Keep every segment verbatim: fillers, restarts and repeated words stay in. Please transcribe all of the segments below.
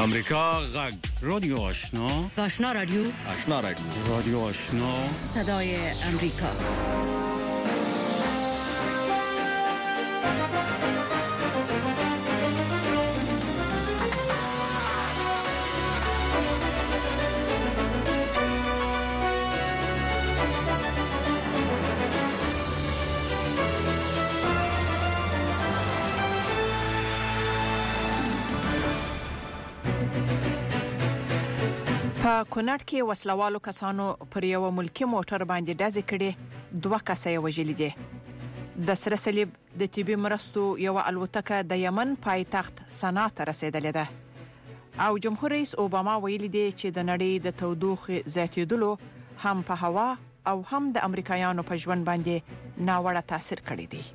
امریکا غږ رادیو آشنا آشنا رادیو آشنا رادیو رادیو آشنا صدای امریکا. په کونړ کې وسلوالو کسانو پر یو ملکی موټر باندې ډزې کړې، دوه کسه یې وژلي دي. د سره صلیب د طبي مرستو یو الوتکه د یمن پایتخت سنا ته رسیدلې ده او جمهور رئیس اوباما ویلي دی چې د نړۍ د تودوخې زیاتېدلو هم په هوا او هم د امریکایانو په ژوند باندې ناوړه تاثیر کړی دی.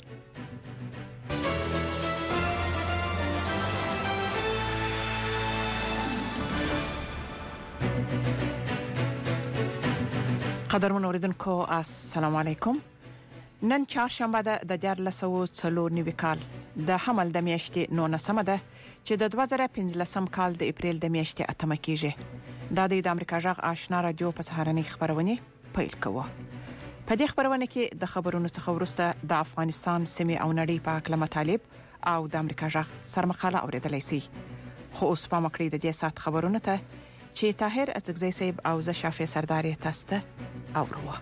قدرمن اوریدونکو السلام علیکم. نن چهارشنبه ده د دیارلس سوه څلور نوي کال د حمل د میاشتې نولسمه ده چې د دوه زره پنځلسم کال د اپریل د میاشتې اتمه کېږي. دا د امریکا غږ آشنا رادیو په سهارنۍ خبرونه پیل کوو. په دې خبرونه کې د خبرونو څخه وروسته د افغانستان سیمه او نړۍ په اړه مطالب او د امریکا غږ سرمقاله اوریدلای شي. خو اوس په مکړې د دې سات خبرونه ته چې طاهر ازغزی صاحب او ز شافی سرداری تاسو اورو.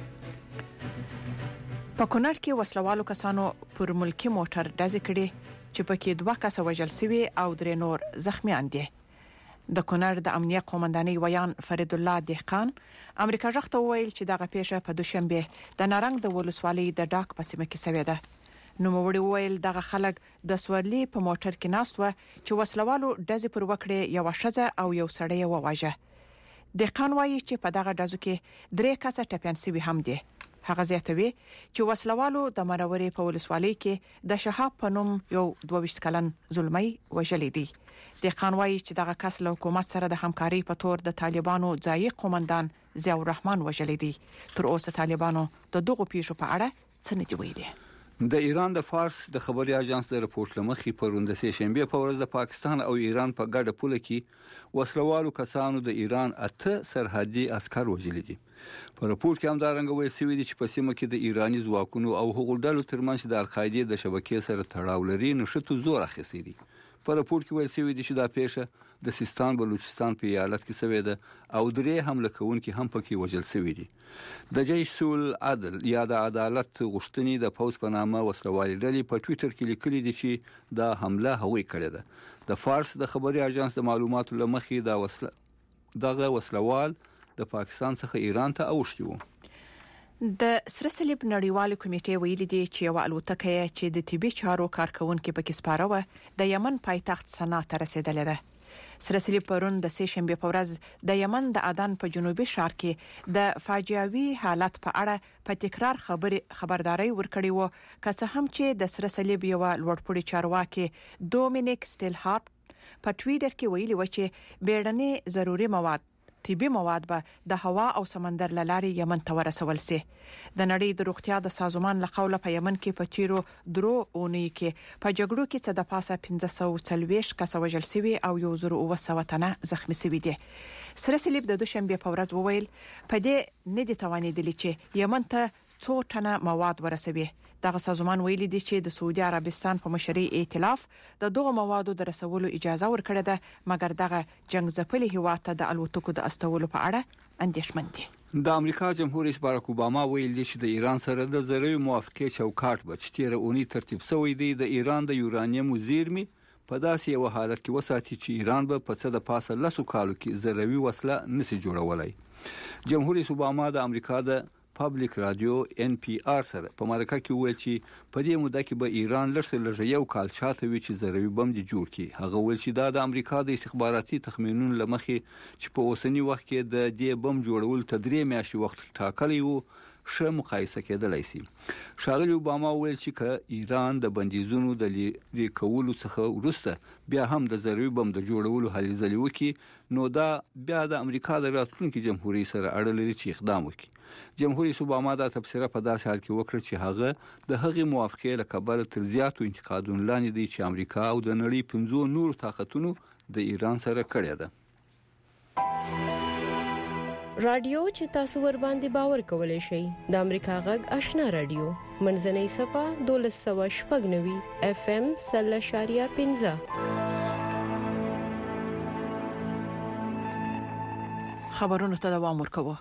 په کونړ کې وسلوالو کسانو پر ملکی موټر ډزې کړې چې پکې دوه کسه وژل شوي او درې نور زخمیان دي. د کونړ د امنیه قومندانۍ ویان فرید الله دهقان امریکا غږ ته وویل چې دغه پیښه په دوشنبه د نارنګ د ولسوالۍ د ډاک په سیمه کې شوې ده. نو موړي وویل دغه خلک د سورلي په موټر کې ناست و چې وسلوالو ډزې پر وکړې، یو شذ او یو سړی وواژه. دهقان وایي چې په دغه ډزو کې درې کسه ټپيان شوي هم دي. هغه زیاتوي چې وسلوالو د مرورې په ولسوالۍ کې د شهاب په نوم یو دوه ویشت کلن زلمی وژلی دی. دهقان وایي چې دغه کس له حکومت سره د همکاري په تور د طالبانو ځایي قومندان ضیاء الرحمن وژلی دی. تر اوسه طالبانو د دغو پیښو په اړه څه نه دی ویلي. د ایران د فارس د خبري اژانس د راپورټ لمخې پرون د سه شنبه په ورځ د پاکستان او ایران په ګډه پوله کې وسلوالو کسانو د ایران اته سرحدي عسكر وژلي دي. په راپورټ کې هم دا رنګ ویل شوی دی چې په سیمه کې د ایرانی ځواکونو او هغو ډلو ترمنځ د القاعده د شبکې سره تړاو لري نشته زور اخیستی دي. په راپورټ کې ویل شوی دی چې دا پیښه د سیستان بلوچستان په ایالت کې شوې ده او درې حمله کوونکي هم پکې وژل شوي دي. د جیش سول عدل یا د عدالت غوښتنې د پوز په نامه وسلوالي ډلې په ټوئیټر کې لیکلي دي چې دا حمله هغوی کړې ده. د فارس د خبري اژانس د معلوماتو لمخې دا وسله دغه وسلوال د پاکستان څخه ایران ته اوښتي وو. د سره صلیب نړیوال کمیټې ویلي دی چې یو الوتکه چې د طبي چارو کارکونکو پکې سپاره و د یمن پایتخت سنا ته رسیدلې ده. سره صلیب پرون د سه شنبه په ورځ د یمن د عدن په جنوبي ښار کې د فاجعوي حالت په اړه په تکرار خبر خبرداري ورکړې و، که څه هم چې د سره صلیب یو لوړپوړي چارواکي دومینیک سټیلهارت په ټویټر کې ویلي و چې بیړني ضروري مواد طبي مواد به د هوا او سمندر لارې یمن ته ورسول شي. د نړۍ د روغتیا د سازمان له قوله په یمن کې په تیرو درو اونۍ کې په جګړو کې څه د پاسه پنځه سوه څلوېښت کسه وژل شوي او یو زر اوه سوه تنه زخمي شوي دي. سره صلیب د دوشنبه په ورځ وویل په دې نه دي توانېدلی چې یمن ته څو ټنه مواد ورسوي. دغه سازمان ویلي دی چې د سعودي عربستان په مشرۍ ائتلاف د دغه موادو د رسولو اجازه ورکړه ده، مګر دغه جنگ ځپلي هیواد ته د الوتکو د استولو په اړه اندېښمن دي. د امریکا جمهور رئیس باراک اوباما ویل دی چې د ایران سره د زرعي موافقې چوکاټ به چې تیر اونۍ ترتیب شوی دی د ایران د یورانیم زیرمې په داسې یو حالت کې وساتي چې ایران به په څه د پاسه لسو کالو کې زرعي وسله نشي جوړولای. جمهور رئیس اوباما د امریکا د پبلیک رادیو ان پی آر سره په مرکه کې ویل چې په دې موده کې به ایران لږ لږ یو کال چاته وی چې زروي بم دي جوړ کړي. هغه ویل چې دا د امریکا د استخباراتي تخمینونو لمخې چې په اوسنی وخت کې د دې بم جوړول تدریج میاشي وخت ټاکلی وو ښه مقایسه کېدلای شي. ښاغلي اوباما ویل چې که ایران د بندیزونو د لرې کولو څخه وروسته بیا هم د ذروي بم د جوړولو هلې ځلې وکړي نو دا بیا د امریکا د راتلونکي جمهوریت سره اړه لري چې اقدام وکړي. جمهوریت اوباما دا تبصره په داسې حال کې وکړه چې هغه د هغې موافقې له کبله تر زیاتو انتقادونو لاندې دی چې امریکا او د نړۍ پنځو نورو طاقتونو د ایران سره کړې ده. رادیو چې تاسو ور باندې باور کولای شئ د امریکا غږ آشنا رادیو منځنۍ صفه دولس سوه شپږ نوي اف ام سل اشاریه پنځه. خبرونو ته دوام ورکوو.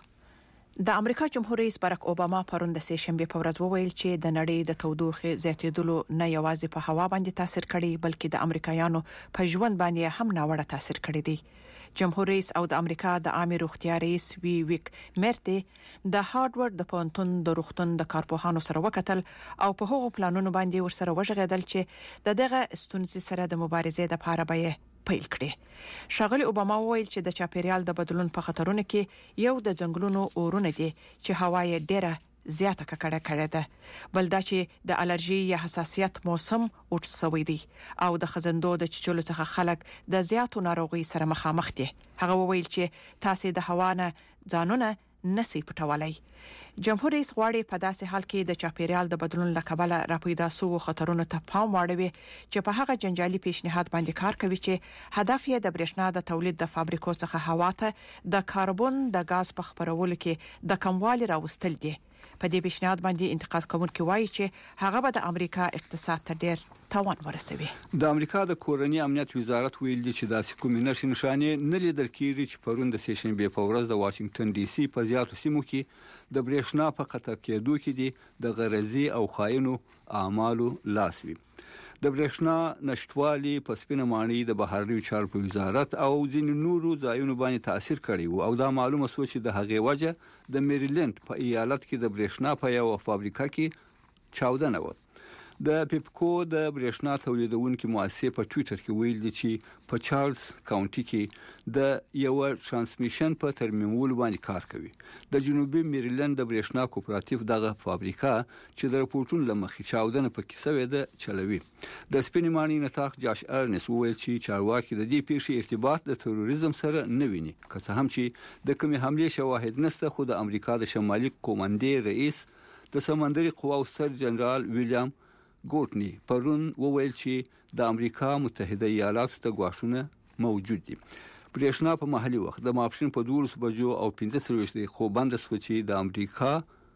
د امریکا جمهور رئیس باراک اوباما پرون د سه شنبه په ورځ وویل چې د نړۍ د تودوخې زیاتېدلو نه یوازې په هوا باندې تاثیر کړي بلکې د امریکایانو په ژوند باندې هم ناوړه تاثیر کړی دی. جمهور رئیس او د امریکا د عامه روغتیا رئیس وی ویک مرتي د هارورد د پونتون د روغتون د کارپوهانو سره وکتل او په هغو پلانونو باندې ورسره وژغېدل چې د دغه ستونزې سره د مبارزې لپاره به پیل کړي. ښاغلي اوباما وویل چې د چاپیریال د بدلون په خطرونو کې یو د ځنګلونو اورونه دي چې هوا یې ډېره زیاته ککړه کړې ده، بل دا چې د الرجی یا حساسیت موسم اوټ سوی دی او د خزندو د چچلو څخه خلک د زیاتو ناروغي سره مخامخ دي. هغه وویل چې تاسو د هوا نه ځانونه نسی پټولای. جمهور رئیس غواړي په داسې حال کې د چاپیریال د بدلون لکبله راپیدا سو خطرونو ته پام واړوي چې په هغه جنجالي پیشنهاد باندې کار کوي چې هدف یې د برېښنا د تولید د فابریکو څخه هوا ته د کاربن د غاز په خپرولو کې د کموالي راوستل دي. په دې پیشنهاد باندې انتقاد کوونکي وایي چې هغه به د امریکا اقتصاد ته ډېر تاوان ورسوي. د امریکا د کورنۍ امنیت وزارت ویل دي چې داسې کومې نښې نښانې نه لیدل کېږي چې پرون د سه شنبه په ورځ د واشنگټن ډي سي په زیاتو سیمو کې د برېښنا په قطع کېدو کې دي د غرضي او خاینو اعمالو لاس وي. د برېښنا نشټوالي په سپینه ماڼۍ د بهرنیو چارو په وزارت او ځینې نورو ځایونو باندې تاثیر کړی وو او دا معلومه شو چې د هغې وجه د میریلند په ایالت کې د برېښنا په یو فابریکه کې چاودنه و. د پیپکو د برېښنا تولیدونکو مؤسسې په ټوئیټر کې ویل دي چې په چارلز کاونټي کې د یو ترانسمیشن په ترمیمولو باندې کار کوي. د جنوبي میریلند د برېښنا کوپراتیو دغه فابریکه چې د راپورټونو لمخې چاودنه پکې شوې ده چلوي. د سپینې ماڼۍ نطاق جاش ارنس ویل چې چارواکي د دې پیښې ارتباط د تروریزم سره نه ویني، که څه هم چې د کومې حملې شواهد نشته، خو د امریکا د شمالي قومندې رئیس د سمندري قواو ستر جنرال ویلیام ګورټنی پرون وویل چې د امریکا متحده ایالاتو ته غواښونه موجود دي. برېښنا په محلي وخت د ماپښین په دولس بجو او پنځه څلوېښت دقیقو بند شو چې د امریکا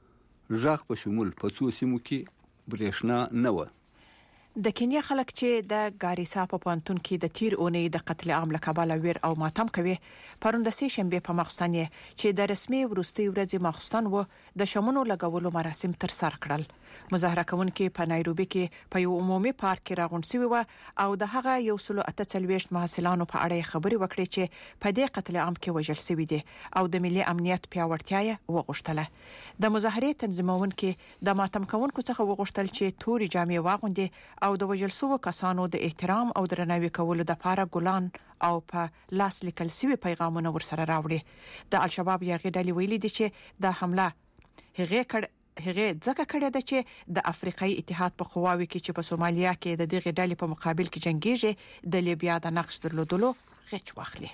ژغ په شمول په څو سیمو کې برېښنا نه و. د کینیا خلک چې د ګاریسا په پانتون کې د تیر اونۍ د قتل عام لکباله ویر او ماتم کوي پرون د سه شنبه په مخستان چې د رسمي ورستي ورځې مخستان وو د شمونو لګولو مراسم تر سره کړل. مظاهره کوونکي په نایروبي کې په یو عمومي پارک کې راغونډ شوي و او د هغه یو سلو اته څلوېښت محصلانو په اړه خبري وکړي چې په دې قتل عام کې وژل شوي دي او د ملي امنیت پیاوړتیا یې وغوښتله. د مظاهرې تنظیمونکو د ماتم کوونکو څخه وغوښتل چې توري جامې واغوندي او د وژل شوو کسانو د احترام او درناوي کولو لپاره ګلان او په لاس لیکل شوی پیغامونه ورسره راوړي. د الشباب یغې ډلې ویلي دي چې د حمله هغه کړ هغه ځکه کړی ده چې د افریقایي اتحاد په قواوي کې چې په سومالیا کې د دغه ډلې په مقابل کې جنگيږي د لیبیا د نقش درلودلو غچ واخلي.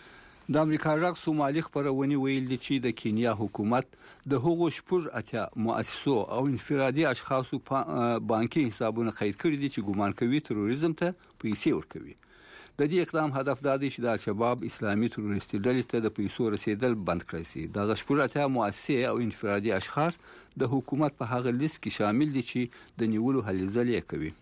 د امریکا راغ سومالي خبرونه ویل دي چې د کینیا حکومت د هغو شپږ اتیا مؤسسو او انفرادي اشخاصو بانکي حسابونه قید کړي دي چې ګومان کوي تروریزم ته پیسې ورکوي. د دې اقدام هدف دا دی چې د الشباب اسلامي تروریستي ډلې ته د پیسو رسیدل بند کړي شي. د شپږ اتیا مؤسسې او انفرادي اشخاص د حکومت په هغه لیست کې شامل دي چې د نیولو هلې ځلې کوي.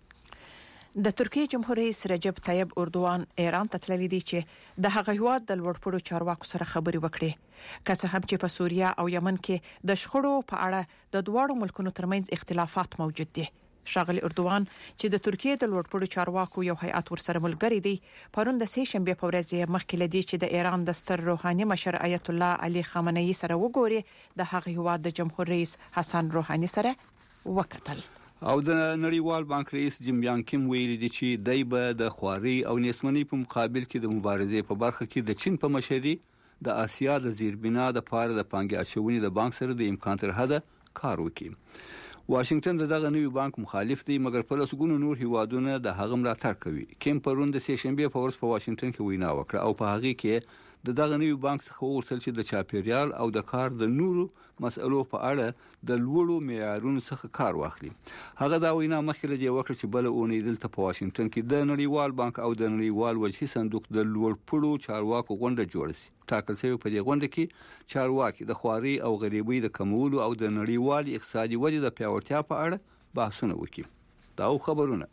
د ترکیه جمهور رئیس رجب طیب اردوغان ایران ته تللی دی چې د هغه هیواد د لوړپوړو چارواکو سره خبري وکړي، که څه هم چې په سوریه او یمن کې د شخړو په اړه د دواړو ملکونو ترمنځ اختلافات موجود دي. ښاغلي اردوغان چې د ترکیه د لوړپوړو چارواکو یو هیئات ورسره ملګری دی پرون د سه شنبه په ورځ مخکې لدی چې د ایران د ستر روحاني مشر آیت الله علي خامنه‌ای سره وګوري د هغه هیواد د جمهور رئیس حسن روحاني سره وکتل. او د نړیوال بانک رئیس جیم یانګ کیم ویلي دی چې دای به د خواري او نسمنۍ په مقابل کې د مبارزې په برخه کې د چین په مشرۍ د آسیا د زیربنا د پاره د پانګې اچونې د بانک سره د امکان تر حده کار وکړي. واشنگټن دغه نوی بانک مخالف دی، مګر په لسګونو نور هیوادونه د هغه ملاتړ کوي. کیم پرون د سه شنبه په ورځ په واشنگټن کې وینا وکړه او په هغه کې د دغه نوی بانک څخه وغوښتل چې د چاپیریال او د کار د نورو مسئلو په اړه د لوړو معیارونو څخه کار واخلي. هغه دا وینا مخکې له دې وکړه چې بل اونۍ دلته په واشنگټن کې د نړیوال بانک او د نړیوال وجهي صندوق د لوړپوړو چارواکو غونډه جوړه شي. ټاکل شوی په دې غونډه کې چارواکي د خواري او غریبۍ د کمولو او د نړیوال اقتصادي ودې د پیاوړتیا په اړه بحثونه وکړي. دا خبرونه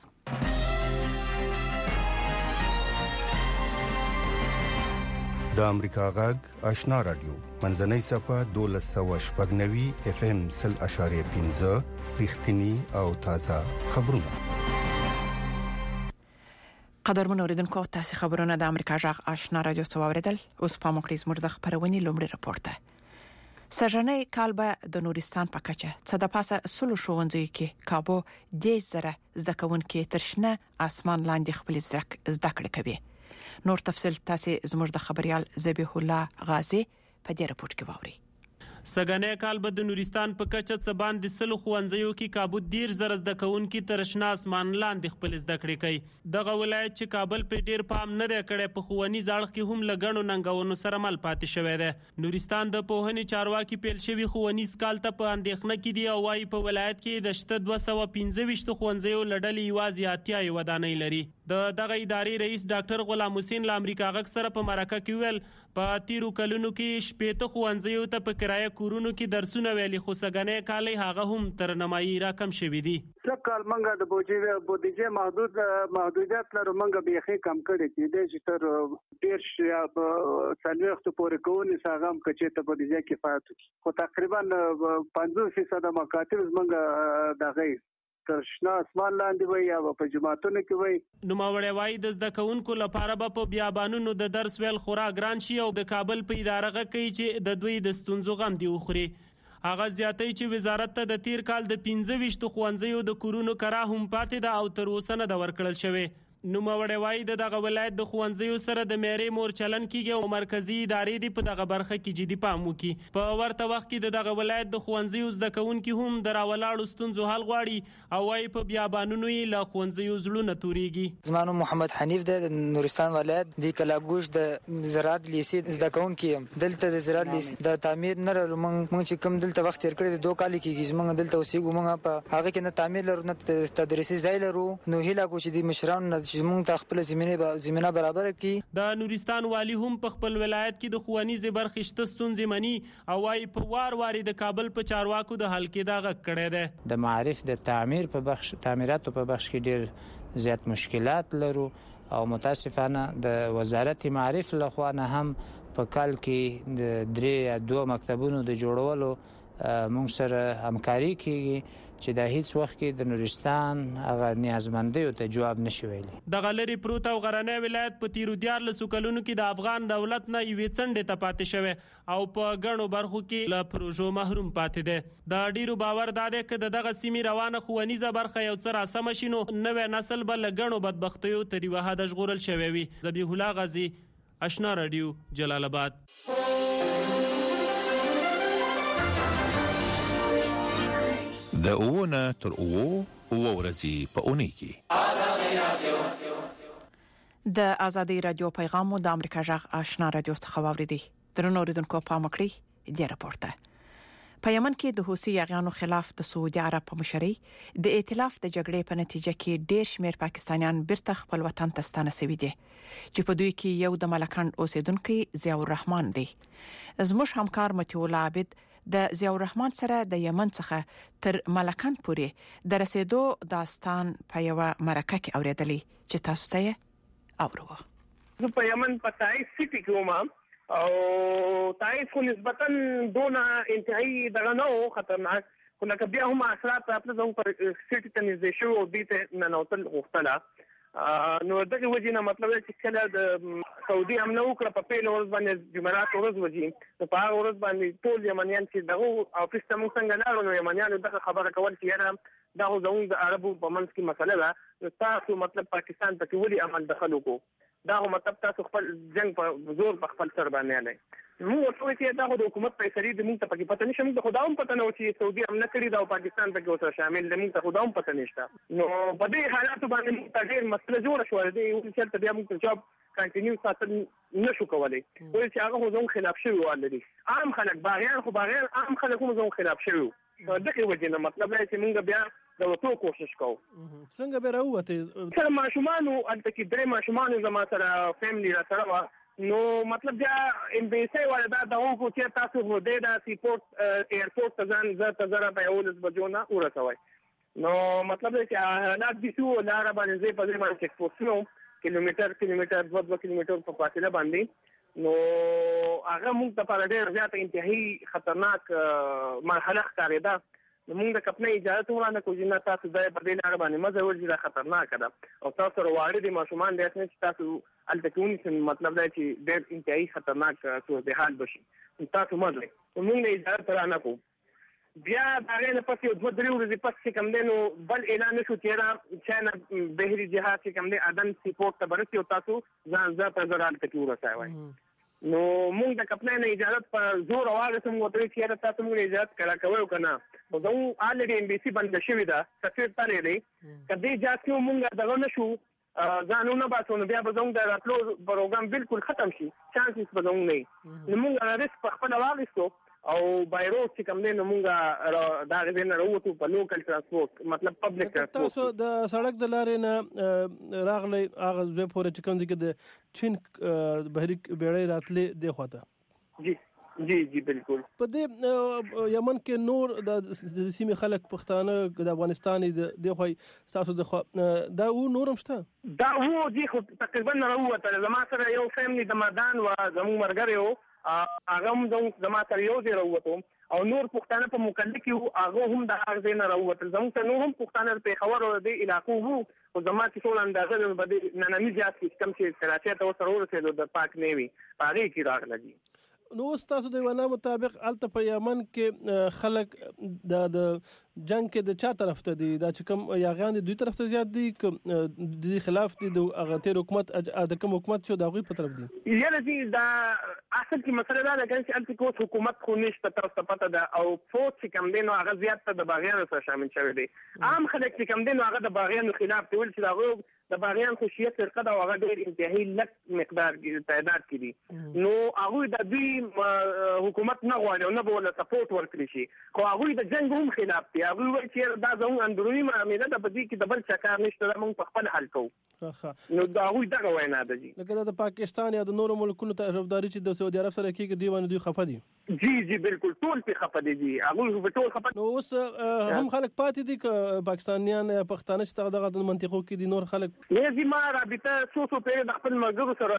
د امریکا غږ آشنا رادیو منځنۍ صفه دولس سوه شپږ نوي اف ام سل اشاریه پنځه رښتینی او تازه خبرونه. قدرمن اوریدونکو، تاسو خبرونه د امریکا غږ آشنا رادیو څخه واوریدل. اوس په موږ زموږ د خبرونې لومړی راپورته. سژنې کالبه د نورستان په کچه څه د پاسه سلو شوونځي کې کابو د زره زده کوونکې ترشنه اسمان لاندې خپل زده کړې کوي. نور تفصیل تاسو زموږ د خبريال ذبیح الله غازی په دې راپور کې واوري. سګنې کال به د نورستان په کچه څه باندې سلو خوانځیو کې کابو ډیر زر زده کوونکي ترشنا اسمان لاندې خپل زده کړې کوي. دغه ولایت چې کابل په ډیر پام نه دی کړی په خوانی ځاړ کې هم لګڼو ننګونو سره مل پاتې شوی دی. نورستان د پوهنې چارواکي پیل شوی خوانی سکال ته په اندېښنه کې دی او وايي په ولایت کې د شته دوه سوه پنځه ویشت خوانځیو لړلې یوازې اتیا یې ودانۍ لري. د دغه ادارې رئیس ډاکټر غلام حسین له امریکا غږ سره په مرکه کې ویل په تیرو کلونو کې شپېته خوانځیو ته په کرایه کورونو کې درسونه ویلي، خو سګنې کالي هغه هم تر نمایي راکم شوي دي. سکال منګه د بودیجه بودیجه محدود محدودیت لرو، منګه بيخي کم کړی چې د چې تر ډیر شیا په څلويخت پورې کوونی ساغم کچې ته بودیجه کې فاتو، خو تقریبا پنځوس فیصد مکاتب منګه دغه ترشنا اسمان لاندې وي یا په جماعتونو کې وي. نو ماوړی وای د زده کوونکو لپاره به په بیابانونو د درس ویل خورا ګران شي او د کابل په اداره غږ کوي چې د دوی د ستونزو غم دی وخوري. هغه زیاتوي چې وزارت ته د تیر کال د پنځه ویشتو ښوونځیو د کورونو کرا هم پاتې ده او تر اوسه نه ده ورکړل شوې. نو ماوړی وای د دغه ولایت د ښوونځیو سره د میرې مور چلن کیږي او مرکزی ادارې دی په دغه برخه کې جدي پام وکړي. په ورته وخت کې د دغه ولایت د ښوونځیو زده کوونکي هم د راولاړو ستونزو حل غواړي او وايي په بیابانونو یې له ښوونځیو زړونه تورېږي. زما نوم محمد حنیف دی، د نورستان ولایت د کلاګوش د زراعت لیسې زده کوونکی یم. دلته د زراعت لیسې د تعمیر نه لرو، موږ چې کوم دلته وخت تیر کړی د دوه کال کېږي موږ دلته اوسېږو، موږ په هغه کې نه تعمیر لرو نه تدریسي ځای لرو. نو هیله کوو چې د مشرانو نه چې موږ ته خپل زمینه زمینه برابر کړي. د نورستان والی هم په خپل ولایت کې د ښوونیزې برخې شته ستونزې مني او وايي په وار واري د کابل په چارواکو د حل کېدا غږ کړی دی. د معارف د تعمیر په بخش تعمیراتو په بخش کې ډیر زیات مشکلات لرو او متاسفانه د وزارت معارف له خوا نه هم په کال کې د درې یا دوه مکتبونو د جوړولو موږ سره همکاري کیږي چې د هیڅ وخت کې د نورستان هغه نیازمندیو ته جواب نشي ویلي. د غلری پروت او غرنی ولایت په تیرو دیارلسو کلونو کې د افغان دولت نه یوې څنډې ته پاتې شوی او په ګڼو برخو کې له پروژو محروم پاتې دی. د ډیرو باور دا دی چې دغه سیمې روانه ښوونیزه برخه یو څه راسمه شي نو نوی نسل به له ګڼو بدبختیو تر یوه حده ژغورل شوی وي. ذبیح الله غازی، آشنا رادیو، جلال آباد. د اوونه تر اوو اوه ورځې په اونۍ کې آزادي رادیو د آزادي رادیو پیغام د امریکا غږ آشنا رادیو څخه واوریدي. درنو اوریدونکو پام وکړئ د راپورته. په یمن کې د حوثي یاغیانو خلاف د سعودي عرب په مشرۍ د ائتلاف د جګړې په نتیجه کې ډېر شمېر پاکستانیان بیرته خپل وطن ته ستانه شوي دي چې په دوی کې یو د ملکند اوسیدونکو ضیاء الرحمن دی. زموږ همکار متي الله عابد د ضیاء الرحمن سره د یمن څخه تر ملکند پورې د رسیدو داستان په یو مرکه کې اوریدلی چې تاسو ته یې اورو. زه په یمن په تایف سټي کې وم او تایف خو نسبتاً دونه انتهایی دغه نه و خطرناک، خو لکه بیا هم اثرات راتله زموږ پر سټي ته نږدې شوي او دوی ته ننوتل غوښتله. نو دغه وجې نه مطلب دی چې کله د سعودي حمله وکړه په پیل ورځ باندې جمعرات ورځ وځي نو په هغه ورځ باندې ټول یمنیان چې دغه افیس ته موږ څنګه لاړو نو یمنیانو دغه خبره کول چې یاره دا خو زموږ د عربو په منځ کې مسله ده، نو تاسو مطلب پاکستان پکې ولې عمل دخل وکړو. دا مطلب تاسو خپل جنگ په زور په خپل سر باندې نه موږ ټول چې دا د حکومت پیسې دي موږ ته پکې پته نشم د خداوم پته نه و چې سعودي هم نه کړی دا او پاکستان پکې اوسه شامل دي موږ ته خداوم پته نشته نو په دې حالاتو باندې موږ ته ډېر مسله جوړه شوه دی یو چې بیا موږ جواب کنټینیو ساتل نشو کولای وایي چې هغه خو زموږ خلاف شوي والدي عام خلک باغیان خو باغیان عام خلک هم زموږ خلاف شوي دغه وجه نه مطلب دی چې موږ بیا د وټو کوشش کوو څنګه به راوته سره ماشومان او الته کې درې ماشومان زما سره فیملی را سره نو مطلب بیا ام بي سي ولدا د هغو چې تاسو هو د سپورت ایرپورټ ته ځان ز ته زره په اولس بجونه ورسوي نو مطلب چې حالات دي چې لار باندې زی په دې باندې چک پوسټ نو کیلومتر کیلومتر دوه کیلومتر په فاصله باندې نو هغه موږ ته پر ډېر زیات انتهایی خطرناک مرحله ښکارېده موږ د کپنې اجازه ورانه کوو چې نه تاسو د په دې لار باندې مزه ورځي دا خطرناک ده او تاسو سره واړه دي ماشومان دې چې تاسو الټکونی مطلب دا چې ډېر انتهایی خطرناک صورتحال بشي تاسو مزه موږ نه اجازه ورانه کوو بیا دا غیر پسې دوه درې ورځې پسې کوم دی نو بل اعلان شو چې را چاینا بهري جهاد چې کوم دی اذن سپورت ته برسي او تاسو ځان ځا په ځرال کې ورسوي نو موږ د کپنې نه اجازه په زور اواز سم وته چې تاسو موږ اجازه کړه کوي کنه نو زه الریډي ام بي سي بند شوی دا سفیر تلې دی کدی اجازه موږ دغه نشو ځانونه باسو نو بیا به زموږ د راتلو پروګرام بالکل ختم شي چانسز به زموږ نه نو موږ ریسک په خپل واغستو او بایروس چې کوم دی نو موږ دا غوښنه نه راوته په لوکل ترانسپورت مطلب پبلک ترانسپورت تاسو د سړک د لارې نه راغلی هغه زه پورې چې کوم دی کې د چین بهري بیړۍ راتلې دی خواته جی جی جی بالکل په دې یمن کې نور د سیمې خلک پښتانه د افغانستان د خو تاسو د دا و نورم شته دا و دي خو تقریبا راوته زما سره یو فیملی د مردان و زمو مرګره یو هغه هم زما سره یو ځای راوته او نور پښتانه په مکلک یو هغه هم د هغه ځای نه راوته زموږ ته نور هم پښتانه په خبر او د علاقو وو او زما چې ټول اندازه د بده نننی ځات کم چې کراچۍ ته سره ورسېدو د پاک نیوي هغه کې راغلي نو تاسو د وینا مطابق الته په یمن کې خلک د د جنگ کې د چا طرف ته دي دا چې کوم یاغیان دي دوی طرف ته زیات دي د خلاف دي د هغه تیر حکومت د کوم حکومت چې د غوی په طرف دي یاره دي دا اصل کې مسله دا ده چې الته کوم حکومت خو نشته طرف ته پته ده او فوج چې کوم دي نو هغه زیات ته د باغیانو سره شامل شوی دي عام خلک چې کوم دي نو هغه د باغیانو خلاف دی ول چې دا د باغیان خوشیت فرقه دا هغه ډېر انتهایی لک مقدار کې تعداد کې دي نو هغه د دې حکومت نه غواړي او نه بوله سپورټ ورکړي شي خو هغه د جنگ هم خلاف دي هغه وایي چې دا زموږ اندرونی معاملې ده په دې کې د بل څه کار نشته موږ په خپل حل کوو نو دا هغه دغه وینا ده جی لکه د پاکستان یا د نورو ملکونو طرفداري چې د سعودي عرب سره کېږي دی باندې دوی خفه دي جی جی بالکل ټول په خفه دي جی هغه په ټول خفه نو اوس هم خلک پاتې دي ک پاکستانیان پښتانه چې دغه د منطقو کې دي نور خلک یزي ما رابطه څو څو پیر د خپل مرګرو سره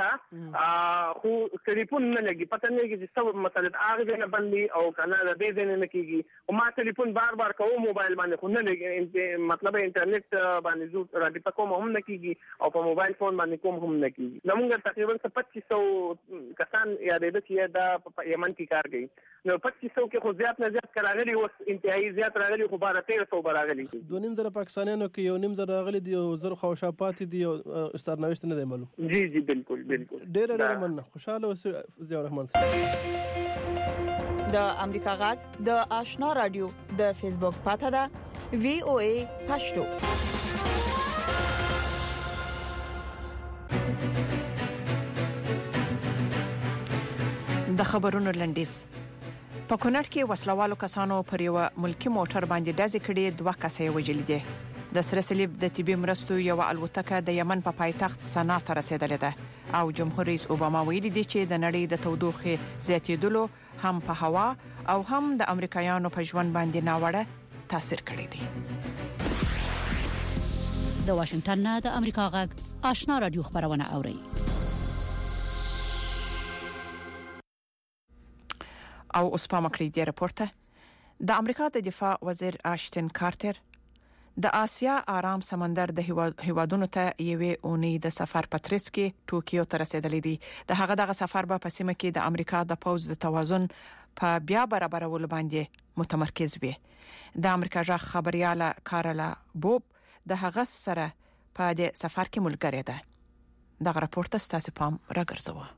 کوله خو ټلیفون نه لګي پته نه لګي چې څه مسله هغه نه باندې او کنه د دې دې نه کیږي او ما ټلیفون بار بار کوم موبایل باندې خو نه لګي مطلب انټرنیټ باندې زو رابطه کوم هم نه کیږي او په موبایل فون باندې کوم هم نه کیږي نو موږ تقریبا پچیس سو کسان یادېده چې دا په یمن کې کار کوي نو پچیس سو کې خو زیات نه زیات کراغلي او انتهایی زیات راغلي خو بار تیر سو راغلي دوه نیم زره پاکستانیانو کې یو نیم زره راغلي دي او زر خو شاپات دي او استرنوشت نه دی معلوم جی جی بالکل بالکل ډېر ډېر مننه خوشاله اوسئ ضیاء الرحمن د امریکا غږ د آشنا رادیو د فیسبوک پاته ده وی او ای پښتو د خبرونو لنډیز په کونړ کې وسلوالو کسانو پر یو ملکی موټر باندې ډزې کړې دوه کسې وژل دي د سره صلیب د طبي مرستو یو الوتکه د یمن په پایتخت سنا ته رسیدلې ده او جمهور رئیس اوباما ویلي دی چې د نړۍ د تودوخې زیاتېدلو هم په هوا او هم د امریکایانو په ژوند باندې ناوړه تاثیر کړی دی د واشنگټن نه د امریکا غږ آشنا رادیو خبرونه اوري او اوس په مکړی دی راپورته د امریکا د دفاع وزیر آشتن کارټر د آسیا آرام سمندر د هیوادونو ته یوې اونۍ د سفر پاتریس کې ټوکیو ته رسیدلې دي د هغه دغه سفر په سیمه کې د امریکا د پوز د توازن په بیا برابرولو باندې متمرکز وي د امریکا ځخ خبرياله کارلا بوب د هغه سره په دې سفر کې ملګری ده دغه راپور ته ستاسو پام راګرځوه.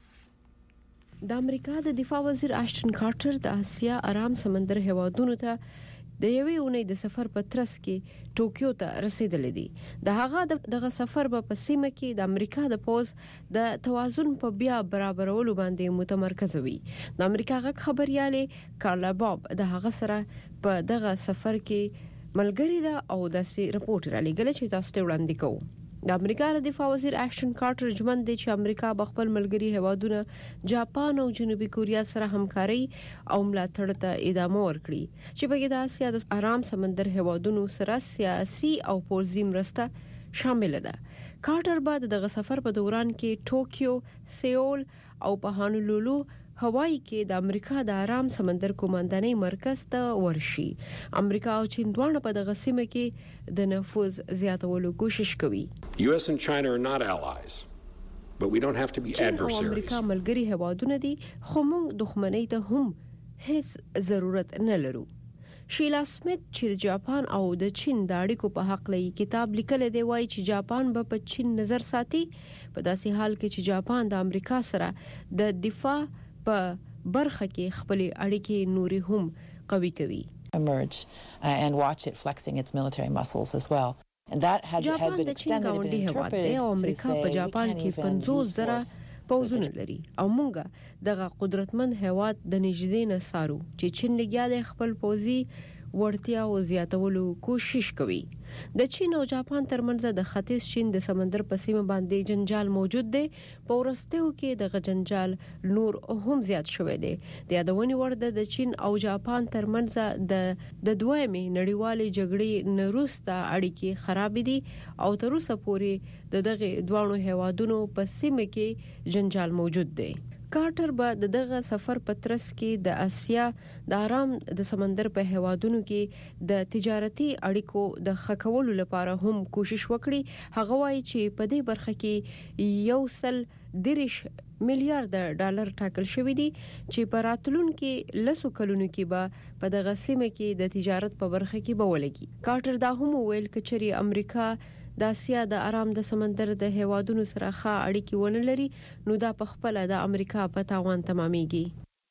د امریکا د دفاع وزیر آشټن کارټر د آسیا آرام سمندر هیوادونو ته د یوې اونۍ د سفر په ترڅ کې ټوکیو ته رسیدلې دي. د هغه دغه سفر په سیمه کې د امریکا د پوز د توازن په بیا برابرولو باندې متمرکز وي. د امریکا غږ خبرياله کارلا باب د هغه سره په دغه سفر کې ملګری ده او داسې رپورټ را لګل چې تاسو ته وړاندې کوو. د امریکا د دفاع وزیر آشټن کارټر ژمن دي چې امریکا خپل ملګری هیوادونه جاپان او جنوبي کوریا سره همکاري او ملاتړ ته ادامه ورکړي چې په د آسیا د آرام سمندر هیوادونو سره سیاسي او پوځي مرسته شامل ده. کارټر بعد دغه سفر په دوران کې ټوکیو، سیول او په هانولولو هوایی کې د امریکا د آرام سمندر کوماندانۍ مرکز ته ورشي. امریکا او چین دواړه په دغه سیمه کې د نفوذ زیاتولو کوشش کوي. U S and China are not allies, but we don't have to be adversaries. امریکا ملګری هیوادونه دي خو موږ دښمنۍ ته هم هیڅ ضرورت نه لرو. شیلا سمیت چې د جاپان او د چین د اړیکو په حق لې کتاب لیکل دی وایي چې جاپان به په چین نظر ساتي په داسې حال کې چې جاپان د امریکا سره د دفاع په برخه کې خپل اړیکې نوري هم قوي کوي. emerge uh, and watch it flexing its military muscles as well. And that had, had been extended and interpreted to say we can't even use force. پوزونه لري او مونږه دغه قدرتمن هیواد د نږدې نه سارو چې چین لګیا د خپل پوزي ورتیا او زیاتولو کوشش کوي. د چین او جاپان ترمنځ د ختیځ چین د سمندر په سیمه باندې جنجال موجود دی. په ورستیو کې د جنجال نور هم زیات شوی دی. د یادونې وړ ده د چین او جاپان ترمنځ د د دویمې نړیوالې جګړې نوروسته اړیکې خراب دي او تر اوسه پورې د دغه دوه هیوادونو په سیمه کې جنجال موجود دی. کارټر به دغه سفر په ترڅ کې د آسیا د آرام د سمندر په هیوادونو کې د تجارتي اړیکو د خکولو لپاره هم کوشش وکړي. هغه وایي چې په دې برخه کې یو سل دریش میلیارډ ډالر ټاکل شوی دی چې په راتلونکو لسو کلونو کې به په دغه سیمه کې د تجارت په برخه کې به ولګي. کارټر دا هم ویل چې امریکا د آسیا د آرام د سمندر د هیوادونو سره ښه اړیکې ونه لري نو دا په خپل د امریکا په تاوان تمامېږي.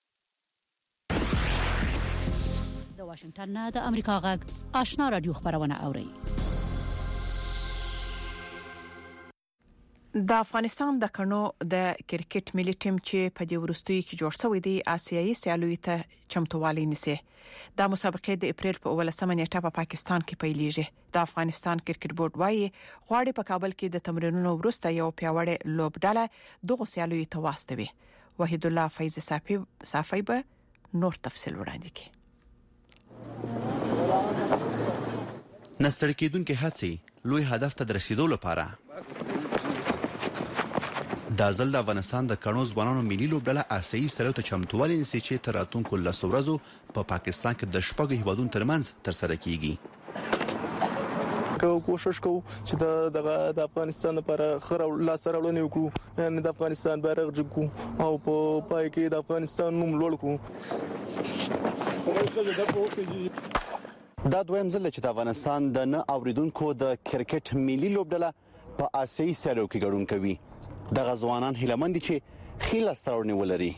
د واشنگټن نه د امریکا غږ آشنا رادیو خبرونه اوري. د افغانستان د کڼو د کرکټ ملي ټیم چې په دې ورستیو کې جوړ شوی دی آسیایي سیالیو ته چمتووالی نیسي. د مسابقې د اپریل په اولسمه نیټه په پاکستان کې پیلېږي. د افغانستان کرکټ بورډ وايي غواړي په کابل کې د تمرینونو وروسته یو پیاوړی لوبډله دغه سیالیو ته واستوي. وحید الله فیض صافی صافی به نور تفصیل وړاندې کړي. نستړی کېدونکې هڅې لوی هدف ته رسیدو لپاره د ځل د افغانستان د کڼو ځوانانو ملي لوبډله آسیایي سره ته چمتووالی نیسي چې تر راتلونکو لسو ورځو په پاکستان کې د شپږو هیوادونو ترمنځ ترسره کیږي. کوشش کوو چې د د افغانستان لپاره خره لاس راوړنه وکړو، یعنی د افغانستان بیرغ جګو او په پای کې د افغانستان نوم لوړ کړو. دا دویم ځل چې د افغانستان د نه اوریدونکو د کرکټ ملي لوبډله په آسیایي سیالیو کې ګډون کوي. د غزوانان هیلمند دي چې خیل استراورنی ولري.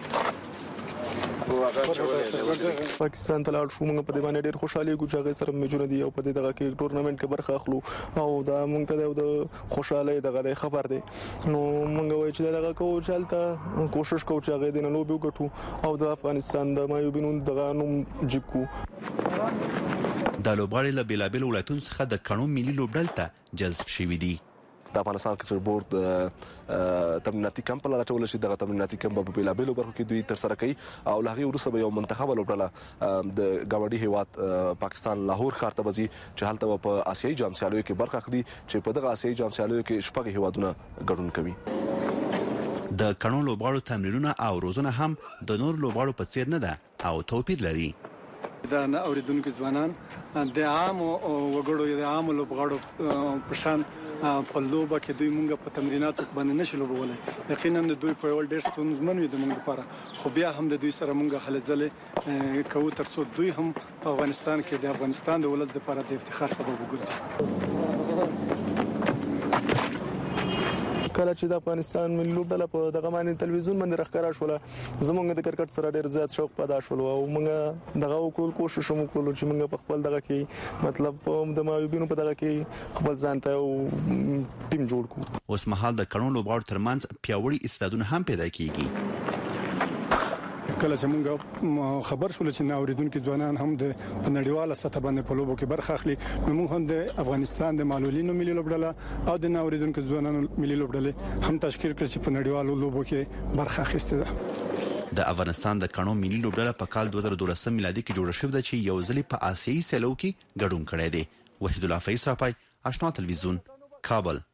پاکستان ته لاړ شو، موږ په دې باندې ډېر خوشاله یو چې هغه سره میچونه دي او په دې دغه کې ټورنمنت کې برخه اخلو او دا موږ ته د خوشاله دغه خبر دی. نو موږ وایو چې دغه کوو چې حالت کوشش کوو چې هغه د نوبو ګټو او د افغانستان د مایوبینون دغه نوم جګو. د لوبغاړي له بیلابل ولایتونو څخه د کڼو ملي لوبډل ته جذب شوي دي. د افغانستان کرکټ بورډ تمریناتي کمپ لاره چول شي. دغه تمریناتي کمپ په بیلابل برخو کې دوی تر سره کوي او لغې وروسته به یو منتخب لوبډله د گاونډي هیواد پاکستان لاهور ښار ته وځي چې هلته په آسیایي جام سیالیو کې برخه اخلي چې په دغه آسیایي جام سیالیو کې شپږ هیوادونه ګډون کوي. د کڼو لوبغاړو تمرینونه او روزنه هم د نور لوبغاړو په څیر نه ده او توپیر لري. دا نه اوریدونکو ځوانان د عام وګړو د عام لوبغاړو په شان په لوبه کې دوی مونږ په تمریناتو باندې نشو لوبولای. یقینا د دوی په ول ډېر ستونزمن وي د مونږ لپاره، خو بیا هم د دوی سره مونږ هلې ځلې کوو تر څو دوی هم په افغانستان کې د افغانستان د ولس لپاره د افتخار سبب وګرځي. کله چې د افغانستان ملي لوبډله په دغه باندې تلویزیون باندې راخکاره شول زمونږ د کرکټ سره ډیر زیات شوق پیدا شول او موږ دغه وکول کوشش وکړو چې موږ په خپل دغه کې مطلب د مایوبینو په دغه کې خپل ځان ته ټیم جوړ کړو. اوس مهال د کڼو لوبغاړو ترمنځ پیاوړي استعدادونه هم پیدا کیږي. کله چې موږ خبر شول چې ناوریدونکو ځوانان هم د نړیواله سطح باندې په لوبو کې برخه اخلي موږ هم د افغانستان د معلولینو ملي لوبډله او د ناوریدونکو ځوانانو ملي لوبډله هم تشکیل کړ چې په نړیوالو لوبو کې برخه اخیسته ده. د افغانستان د کڼو ملي لوبډله په کال دوه زره دولس میلادي کې جوړه شوې ده چې یو ځل په آسیایي سیالو کې ګډون کړی دی. وحید الله فیض صاحب، آشنا تلویزیون، کابل.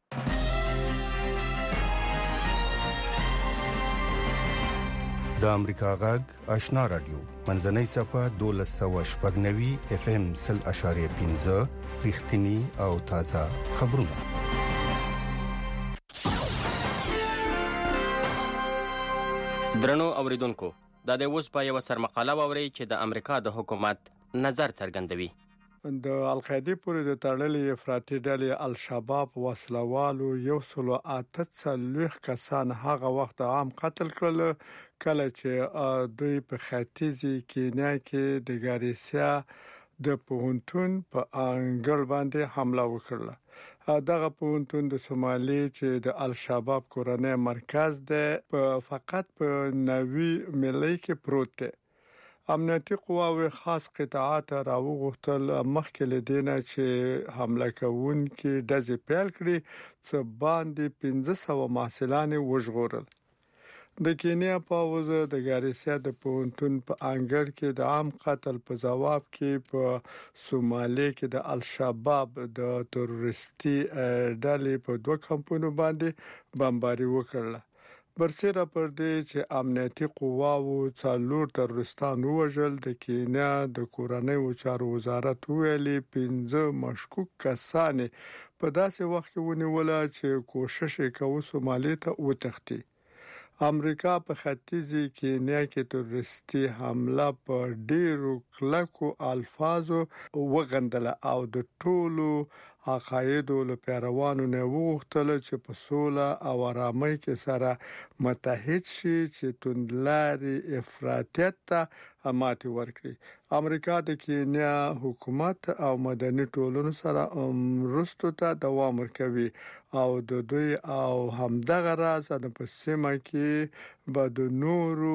د امریکا غږ آشنا رادیو منځنۍ صفه دولس سوه شپږ نوي اف ام سل اشاریه پنځه رښتینی او تازه خبرونه. درنو اوریدونکو دا د اوس په یو سرمقاله ووري چې د امریکا د حکومت نظر څرګندوي. د القاعده پورې د تړلې افراطي ډلې الشباب وسلوالو یو سلو اته څلوېښت کسان هغه وخت عام قتل کړل کله چې دوی په ختیځي کینیا کې د ګاریسیا د پونتون په انګړ باندې حمله وکړه. دغه پونتون د سومالي چې د الشباب کورنۍ مرکز دی فقط په نوي ملي کې پروت دی. امنیتي قواوې خاص قطاعات راوغوښتل مخکې له دینه چې حمله کوونکي ډزې پیل کړي څه باندې پنځه سوه محصلان وژغورل. د کینیا پوځ د ګاریسیا د پونتون په انګړ کې د عام قتل په جواب کې په سومالي کې د الشباب د تروریستي ډلې په دوه کمپونو باندې بمباري وکړه. برسره پر دې چې امنیتي قواوو څلور تروریستان وژل د کینیا د کورنۍ چارو وزارت ویلي پنځه مشکوک کسان په داسې وخت کې ونیول چې کوشش کوي سومالي ته وتښتي. امریکا په ختیځي کینیا کې تروریستي حمله په ډیرو کلکو الفاظو وغندله او د ټولو عقایدو له پیروانو نه وغوښتل چې په سوله او آرامۍ کې سره متحد شي چې توندلاري افراطیت ته ماتې ورکړي. امریکا د کینیا حکومت او مدني ټولنو سره مرستو ته دوام ورکوي او د دوی او همدغه راز په سیمه کې به د نورو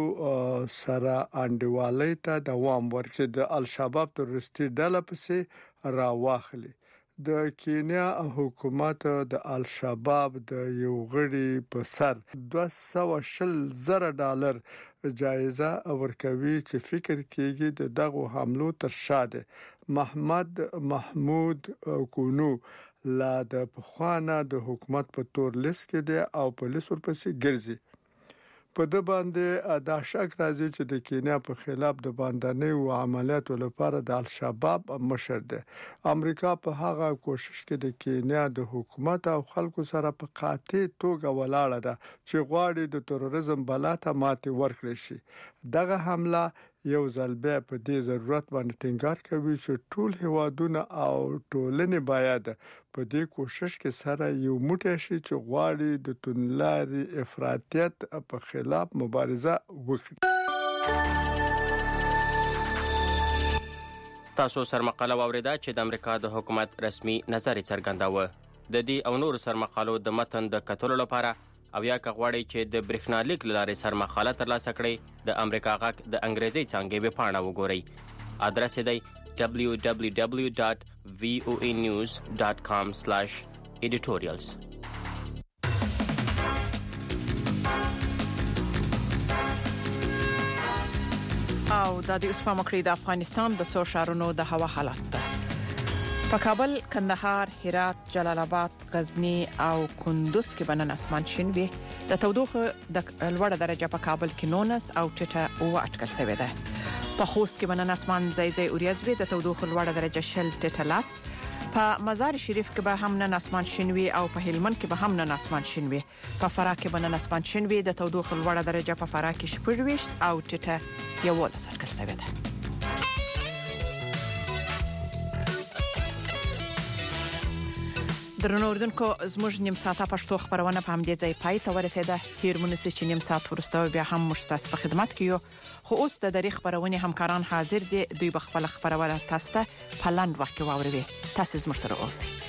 سره انډیوالۍ ته دوام ورکړي. د الشباب تروریستي ډله پسې راواخلي. د کینیا حکومت د الشباب د یو غړي په سر دوه سوه شل زره ډالر جایزه ورکوي چې فکر کیږي د دغه حملو تر شا دی. محمد محمود کونو لا د پخوانه د حکومت په تور لیست کې دی او پولیس ورپسې ګرځي. په د باندې د شک راځي چې د کینیا په خلاف د باندنۍ او عملیاتو لپاره د الشباب مشر دی. امریکا په هغه کوشش کې د کینیا د حکومت او خلکو سره په قاطع توګه ولاړه ده چې غواړي د تروریزم بلا ته ماتې ورکړي شي. دغه حمله یو ځل بیا په دې ضرورت باندې ټینګار کوي چې ټول هیوادونه او ټولنې باید په دې کوشش کې سره یو موټی شي چې غواړي د توندلاري افراطیت په خلاف مبارزه وکړي. تاسو سرمقاله واوریده چې د امریکا د حکومت رسمي نظر څرګنداوه. د دې او نور سرمقالو د متن د کتلو لپاره او یا که غواړئ چې د برېښنالیک له لارې سرمقاله ترلاسه کړئ د امریکا غږ د انګریزي څانګې ویبپاڼه وګورئ. ادرس یې دی دبلیو دبلیو دبلیو ډاټ وی او ای نیوز ډاټ کام سلاش ایډیټوریالز. او د دې اوس په مکرې د افغانستان د څو شهرونو د هوا حالت ده. په کابل، کندهار، هرات، جلال آباد، غزنی او کندوز کې بنن اسمان شین وي. د تودوخه د لوړه درجه په کابل کې نونس او ټټه او اټکل شوی ده. په خوست کې بنن اسمان ځای ځای اوریځ وي. د تودوخه لوړه درجه شل ټټه لاس. په مزار شریف کې به هم نن اسمان شین وي او په هلمند کې به هم نن اسمان شین وي. په فراه کې به نن اسمان شین وي. د تودوخه لوړه درجه په فراه کې شپږ ویشت او ټټه یوولس اټکل شوی ده. درنو اوردونکو زموږ نیم ساعته پښتو خبرونه په همدې ځای پای ته ورسېده. هیر مونږ چې نیم ساعت ورسته بیا هم مشتاس په خدمت کې یو. خو اوس د دری خبرونه همکاران حاضر دي، دوی به خپل خبرونه تاسو ته په لاند وخت کې واوروي. تاسو زموږ سره اوسئ.